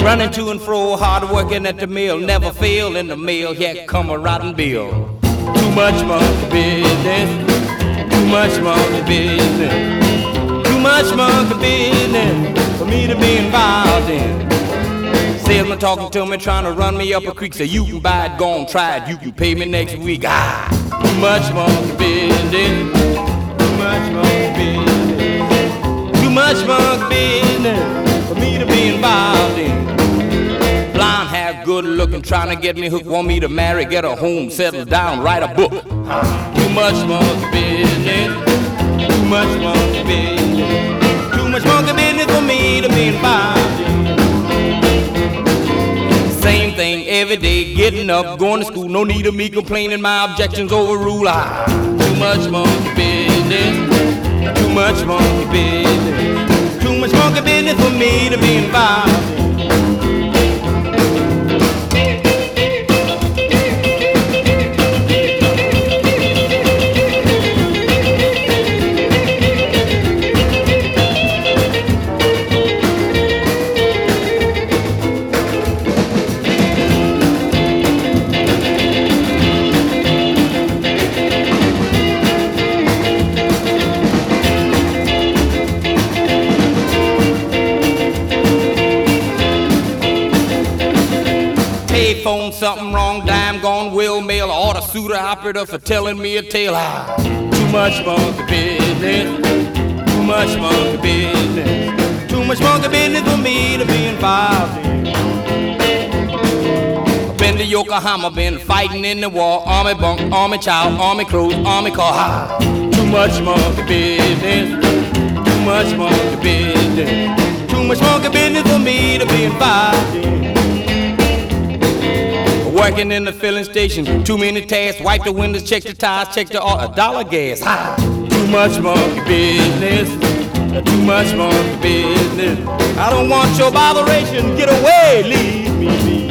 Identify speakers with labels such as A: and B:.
A: Running to and fro, hard working at the mill, never fail in the mill, here come a rotten bill. Too much monkey business, too much monkey business, too much monkey business for me to be involved in. Salesman talking to me, trying to run me up a creek, say you can buy it, go on, try it, you can pay me next week. Too much monkey business, too much monkey business, too much monkey business for me to be involved in. Blonde hair, good looking, trying to get me hooked, want me to marry, get a home, settle down, write a book. Too much monkey business, too much monkey business, too much monkey business for me to be involved in. Same thing every day, getting up, going to school, no need of me complaining, my objections overrule. Too much monkey business, too much monkey business, too much monkey business for me to be involved in. Phone something wrong, dime gone, will mail, order suitor operator for telling me a tale. Too much monkey business, too much monkey business, too much monkey business for me to be involved in. Been to Yokohama, been fighting in the war, army bunk, army child, army clothes, army car. Too much monkey business, too much monkey business, too much monkey business for me to be involved in. Working in the filling station, too many tasks, wipe the windows, check the tires, check the dollar gas. Too much monkey business, too much monkey business. I don't want your botheration, get away, leave me be.